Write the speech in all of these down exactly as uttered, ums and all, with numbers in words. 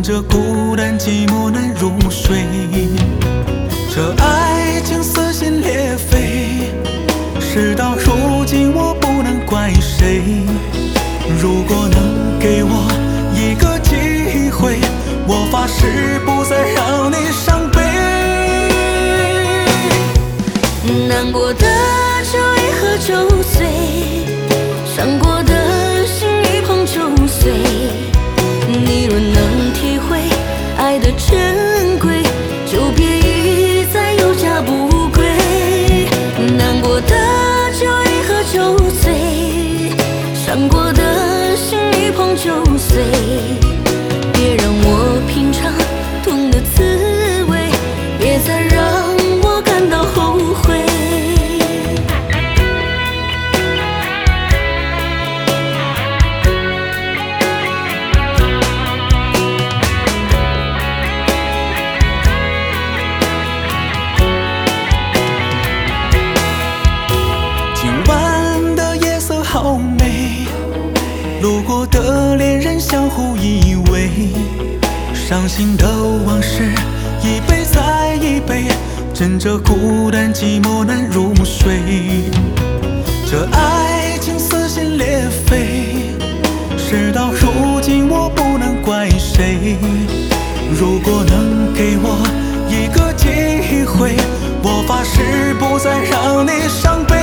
着孤单寂寞难入睡。这爱情撕心裂肺，事到如今我不能怪谁。如果能给我一个机会，我发誓不再让你伤悲。 难过的就一喝就醉，伤过的心一碰就碎。你若能体会爱的珍贵，就别一再有家不归。难过的就一喝就醉，伤过的心一碰就碎。别让我品尝痛的滋味，别再让我感到后悔。 今晚的夜色好美，路过的恋人相互依偎，伤心的往事一杯再一杯，枕着孤单寂寞难入睡。这爱情撕心裂肺，事到如今我不能怪谁。如果能给我一个机会，我发誓不再让你伤悲。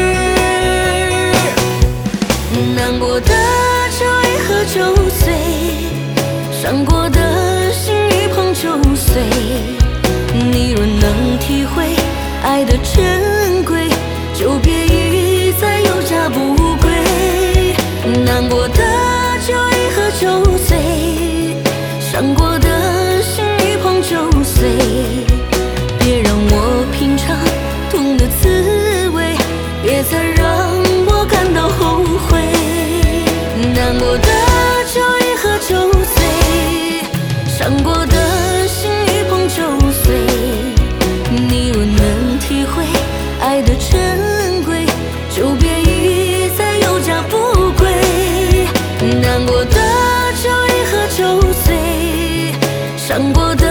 难过的就一喝就醉，伤过的心一碰就碎。你若能体会爱的珍贵，就别一再有家不归。难过的就一喝就醉，伤过的心一碰就碎。别让我品尝痛的滋味，别再让我感到后悔。难过的就一喝就醉，伤过的心一碰就碎。你若能体会爱的珍贵，就别一再有家不归。难过的就一喝就醉，伤过的